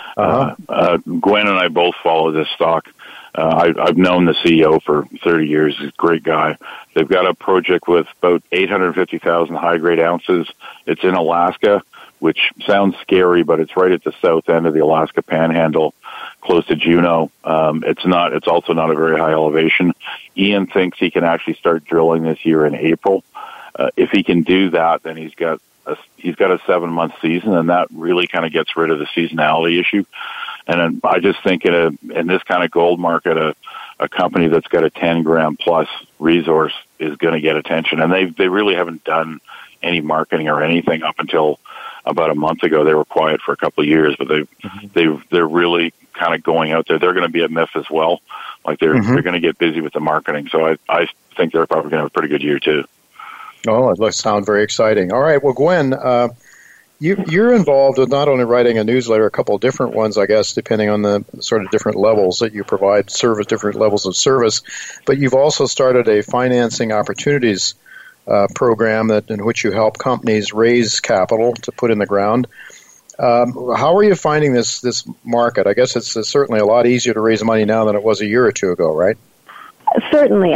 yeah. Gwen and I both follow this stock. I've known the CEO for 30 years. He's a great guy. They've got a project with about 850,000 high-grade ounces. It's in Alaska, which sounds scary, but it's right at the south end of the Alaska Panhandle, close to Juneau. It's also not a very high elevation. Ian thinks he can actually start drilling this year in April. If he can do that, then he's got a 7-month season, and that really kind of gets rid of the seasonality issue. And I just think in this kind of gold market, a company that's got a 10-gram plus resource is going to get attention. And they really haven't done any marketing or anything up until about a month ago. They were quiet for a couple of years, but they're really kind of going out there. They're going to be at MIF as well. Like they're going to get busy with the marketing. So I think they're probably going to have a pretty good year too. Oh, it does sound very exciting. All right. Well, Gwen, you're involved with not only writing a newsletter, a couple of different ones, I guess, depending on the sort of different levels that you provide service, different levels of service, but you've also started a financing opportunities program in which you help companies raise capital to put in the ground. How are you finding this market? I guess it's certainly a lot easier to raise money now than it was a year or two ago, right? Certainly.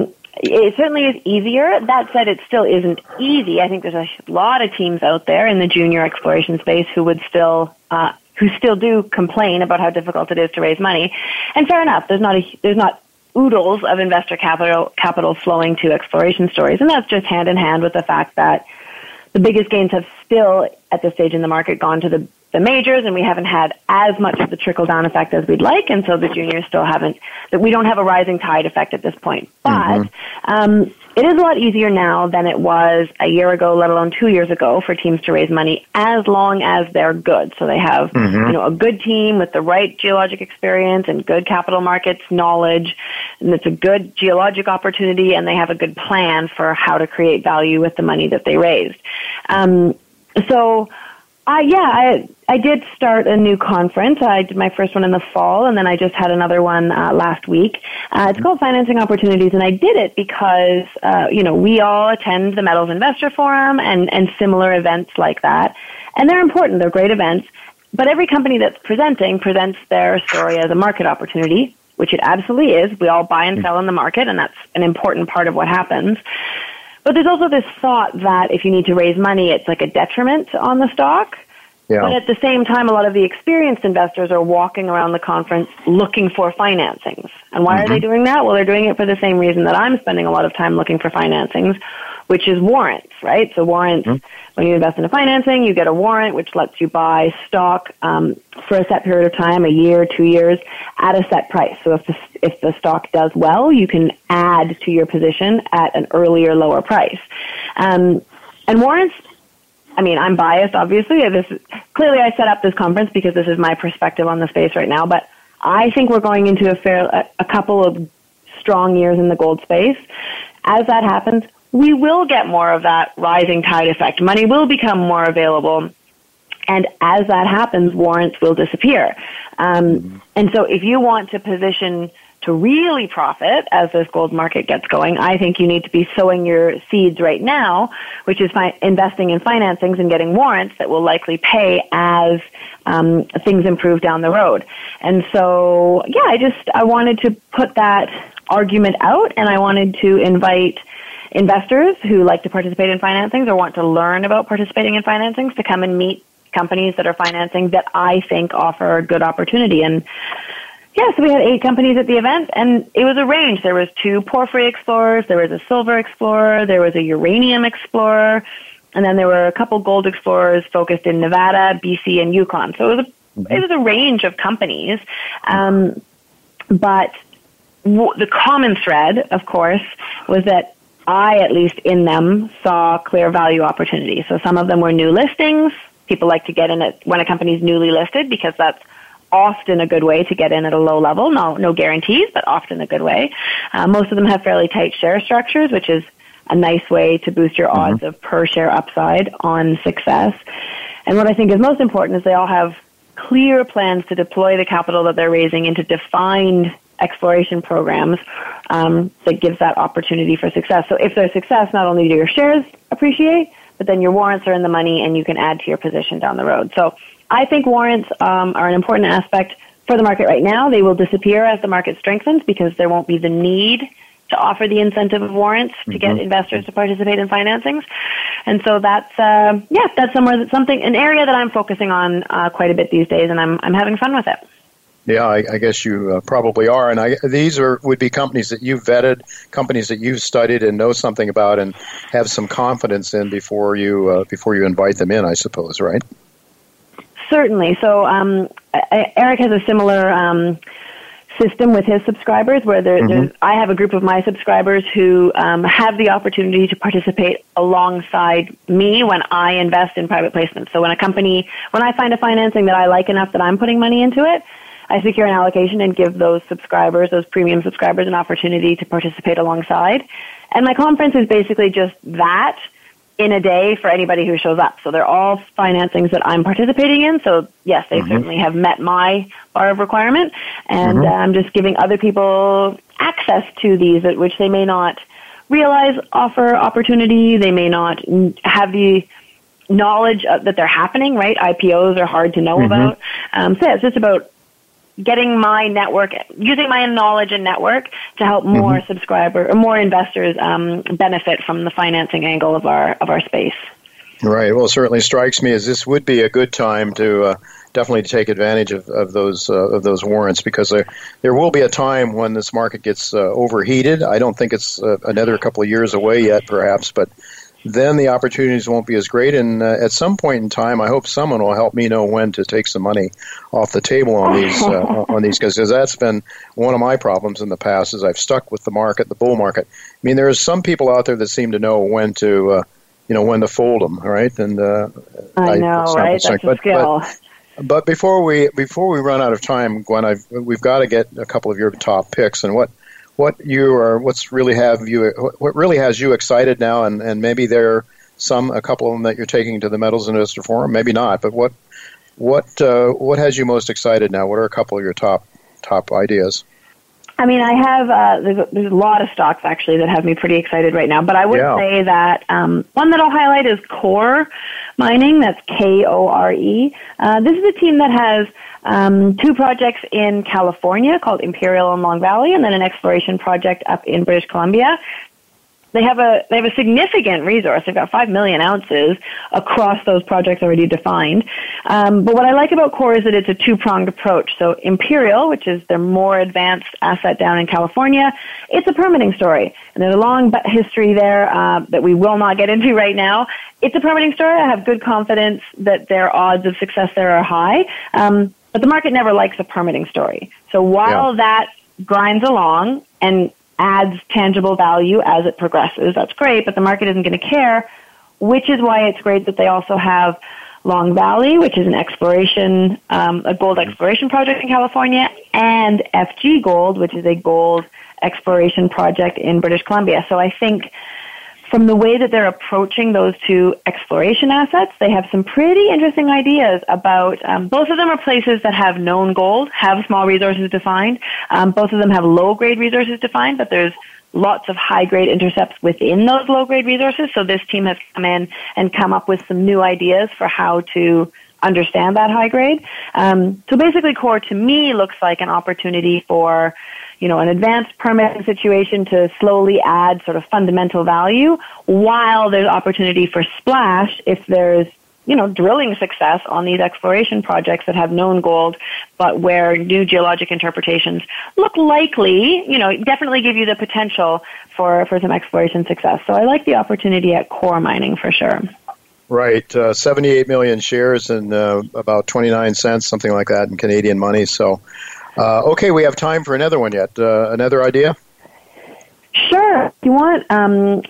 It certainly is easier. That said, it still isn't easy. I think there's a lot of teams out there in the junior exploration space who still do complain about how difficult it is to raise money. And fair enough. There's not oodles of investor capital flowing to exploration stories, and that's just hand in hand with the fact that the biggest gains have still, at this stage in the market, gone to the majors, and we haven't had as much of the trickle-down effect as we'd like, and so the juniors still haven't, that we don't have a rising tide effect at this point. But it is a lot easier now than it was a year ago, let alone 2 years ago, for teams to raise money, as long as they're good. So they have a good team with the right geologic experience and good capital markets knowledge, and it's a good geologic opportunity, and they have a good plan for how to create value with the money that they raised. I did start a new conference. I did my first one in the fall, and then I just had another one last week. It's called Financing Opportunities, and I did it because, we all attend the Metals Investor Forum and similar events like that. And they're important. They're great events. But every company that's presents their story as a market opportunity, which it absolutely is. We all buy and sell in the market, and that's an important part of what happens. But there's also this thought that if you need to raise money, it's like a detriment on the stock. Yeah. But at the same time, a lot of the experienced investors are walking around the conference looking for financings. And why are they doing that? Well, they're doing it for the same reason that I'm spending a lot of time looking for financings, which is warrants, right? So warrants, when you invest in a financing, you get a warrant, which lets you buy stock for a set period of time, a year, 2 years, at a set price. So if the stock does well, you can add to your position at an earlier, lower price. And warrants, I mean, I'm biased, obviously. Clearly, I set up this conference because this is my perspective on the space right now, but I think we're going into a couple of strong years in the gold space. As that happens, we will get more of that rising tide effect. Money will become more available, and as that happens, warrants will disappear. And so if you want to position to really profit as this gold market gets going, I think you need to be sowing your seeds right now, which is investing in financings and getting warrants that will likely pay as things improve down the road. And so, I wanted to put that argument out, and I wanted to invite investors who like to participate in financings or want to learn about participating in financings to come and meet companies that are financing that I think offer a good opportunity. And so we had 8 companies at the event, and it was a range. There was 2 porphyry explorers, there was a silver explorer, there was a uranium explorer, and then there were a couple gold explorers focused in Nevada, BC, and Yukon. So it was a range of companies. But the common thread, of course, was that I, at least in them, saw clear value opportunities. So some of them were new listings. People like to get in it when a company's newly listed because that's often a good way to get in at a low level. No guarantees, but often a good way. Most of them have fairly tight share structures, which is a nice way to boost your odds of per share upside on success. And what I think is most important is they all have clear plans to deploy the capital that they're raising into defined exploration programs that gives that opportunity for success. So if there's success, not only do your shares appreciate, but then your warrants are in the money and you can add to your position down the road. So I think warrants are an important aspect for the market right now. They will disappear as the market strengthens because there won't be the need to offer the incentive of warrants to get investors to participate in financings. And so that's an area that I'm focusing on quite a bit these days, and I'm having fun with it. Yeah, I guess you probably are. And these would be companies that you've vetted, companies that you've studied and know something about and have some confidence in before you invite them in, I suppose, right? Certainly. So Eric has a similar system with his subscribers where I have a group of my subscribers who have the opportunity to participate alongside me when I invest in private placements. So when I find a financing that I like enough that I'm putting money into it, I secure an allocation and give those premium subscribers, an opportunity to participate alongside. And my conference is basically just that in a day for anybody who shows up. So they're all financings that I'm participating in. So yes, they certainly have met my bar of requirement. And I'm just giving other people access to these, which they may not realize offer opportunity. They may not have the knowledge that they're happening, right? IPOs are hard to know about. So yeah, it's just about getting my network, using my knowledge and network to help more more investors benefit from the financing angle of our space. Right. Well, it certainly strikes me as this would be a good time to definitely take advantage of those warrants, because there will be a time when this market gets overheated. I don't think it's another couple of years away yet, perhaps, but then the opportunities won't be as great. And at some point in time, I hope someone will help me know when to take some money off the table on these, because that's been one of my problems in the past. Is I've stuck with the market, the bull market. I mean, there are some people out there that seem to know when to, when to fold them, right? And I know, right? That's a skill. But before we run out of time, Gwen, we've got to get a couple of your top picks and what really has you excited now, and maybe there are a couple of them that you're taking to the Metals Investor Forum, maybe not, but what has you most excited now? What are a couple of your top ideas? I mean, I have there's a lot of stocks actually that have me pretty excited right now, but I would say that one that I'll highlight is Core Mining. That's Kore. This is a team that has two projects in California called Imperial and Long Valley, and then an exploration project up in British Columbia. They have a significant resource. They've got 5 million ounces across those projects already defined. But what I like about Core is that it's a two-pronged approach. So Imperial, which is their more advanced asset down in California, it's a permitting story. And there's a long history there that we will not get into right now. It's a permitting story. I have good confidence that their odds of success there are high. But the market never likes a permitting story. So while that grinds along and adds tangible value as it progresses, that's great, but the market isn't going to care, which is why it's great that they also have Long Valley, which is an exploration, a gold exploration project in California, and FG Gold, which is a gold exploration project in British Columbia. So I think from the way that they're approaching those two exploration assets, they have some pretty interesting ideas about, both of them are places that have known gold, have small resources defined. Both of them have low-grade resources defined, but there's lots of high-grade intercepts within those low-grade resources. So this team has come in and come up with some new ideas for how to understand that high grade. So basically, Core to me looks like an opportunity for an advanced permitting situation to slowly add sort of fundamental value, while there's opportunity for splash if there's, drilling success on these exploration projects that have known gold, but where new geologic interpretations look likely, definitely give you the potential for some exploration success. So I like the opportunity at Core Mining for sure. Right. 78 million shares and about 29 cents, something like that in Canadian money. So, okay, we have time for another one yet. Another idea? Sure. If you want,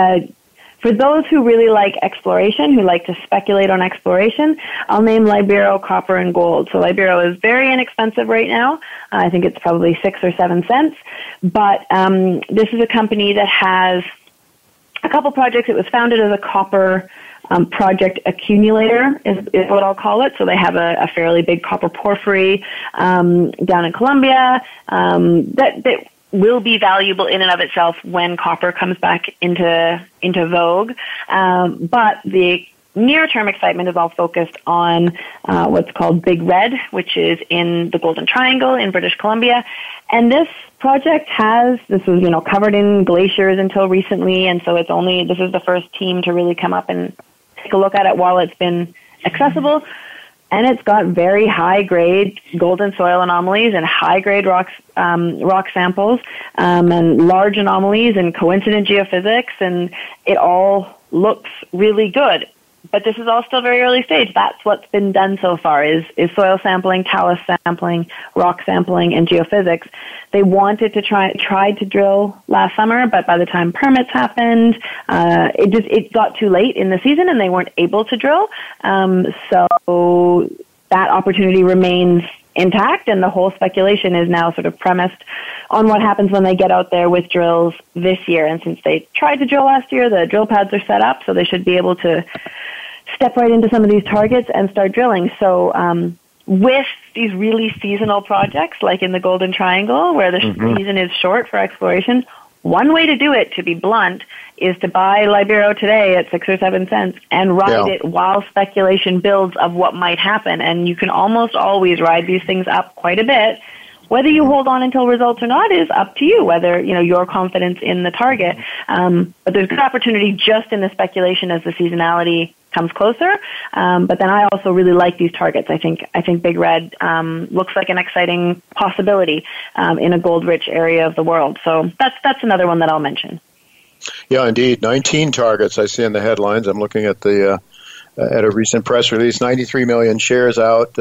for those who really like exploration, who like to speculate on exploration, I'll name Libero Copper and Gold. So Libero is very inexpensive right now. I think it's probably 6 or 7 cents. But this is a company that has a couple projects. It was founded as a copper project accumulator is what I'll call it. So they have a fairly big copper porphyry down in Colombia that will be valuable in and of itself when copper comes back into vogue. But the near-term excitement is all focused on what's called Big Red, which is in the Golden Triangle in British Columbia. And this project this was, covered in glaciers until recently, and so this is the first team to really come up and take a look at it while it's been accessible. And it's got very high-grade golden soil anomalies and high-grade rock samples and large anomalies and coincident geophysics, and it all looks really good. But this is all still very early stage. That's what's been done so far is soil sampling, talus sampling, rock sampling, and geophysics. They wanted to tried to drill last summer, but by the time permits happened, it got too late in the season and they weren't able to drill. So that opportunity remains intact, and the whole speculation is now sort of premised on what happens when they get out there with drills this year. And since they tried to drill last year, the drill pads are set up, so they should be able to step right into some of these targets and start drilling. So with these really seasonal projects, like in the Golden Triangle, where the season is short for exploration, one way to do it, to be blunt, is to buy Libero today at 6 or 7 cents and ride it while speculation builds of what might happen. And you can almost always ride these things up quite a bit. Whether you hold on until results or not is up to you, whether, your confidence in the target. But there's good opportunity just in the speculation as the seasonality comes closer. But then I also really like these targets. I think Big Red looks like an exciting possibility in a gold-rich area of the world. So that's another one that I'll mention. Yeah, indeed. 19 targets I see in the headlines. I'm looking at at a recent press release. 93 million shares out,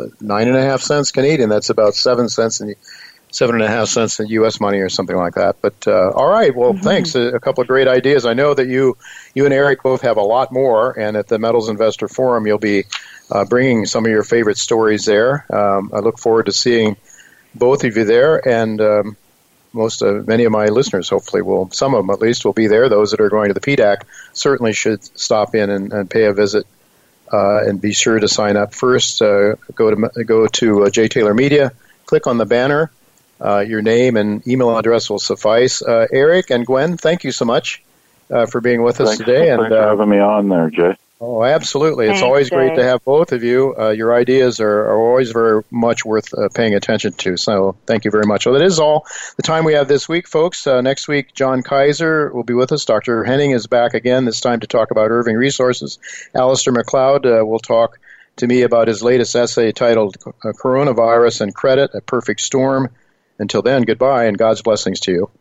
9.5 cents Canadian. That's about 7 cents and 7.5 cents in U.S. money or something like that. But all right, well, thanks. A couple of great ideas. I know that you and Eric both have a lot more, and at the Metals Investor Forum, you'll be bringing some of your favorite stories there. I look forward to seeing both of you there, and many of my listeners, hopefully, some of them at least, will be there. Those that are going to the PDAC certainly should stop in and pay a visit, and be sure to sign up. First, go to J. Taylor Media, click on the banner. Your name and email address will suffice. Eric and Gwen, thank you so much for being with us today. Thanks for having me on there, Jay. Oh, absolutely. It's always great to have both of you. Your ideas are always very much worth paying attention to. So thank you very much. Well, that is all the time we have this week, folks. Next week, John Kaiser will be with us. Dr. Henning is back again, this time to talk about Irving Resources. Alistair McLeod will talk to me about his latest essay titled Coronavirus and Credit, A Perfect Storm. Until then, goodbye and God's blessings to you.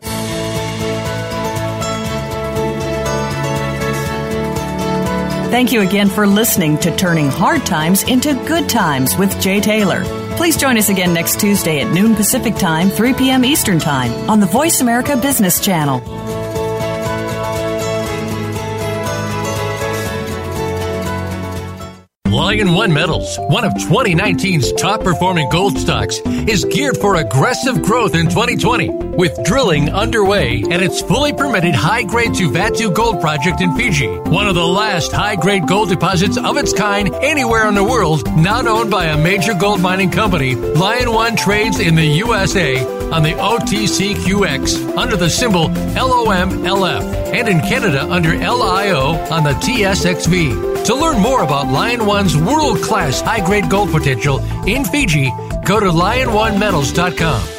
Thank you again for listening to Turning Hard Times into Good Times with Jay Taylor. Please join us again next Tuesday at noon Pacific Time, 3 p.m. Eastern Time on the Voice America Business Channel. Lion One Metals, one of 2019's top-performing gold stocks, is geared for aggressive growth in 2020. With drilling underway at its fully permitted high-grade Tuvatu gold project in Fiji, one of the last high-grade gold deposits of its kind anywhere in the world, not owned by a major gold mining company, Lion One trades in the USA on the OTCQX under the symbol LOMLF and in Canada under LIO on the TSXV. To learn more about Lion One's world-class high-grade gold potential in Fiji, go to liononemetals.com.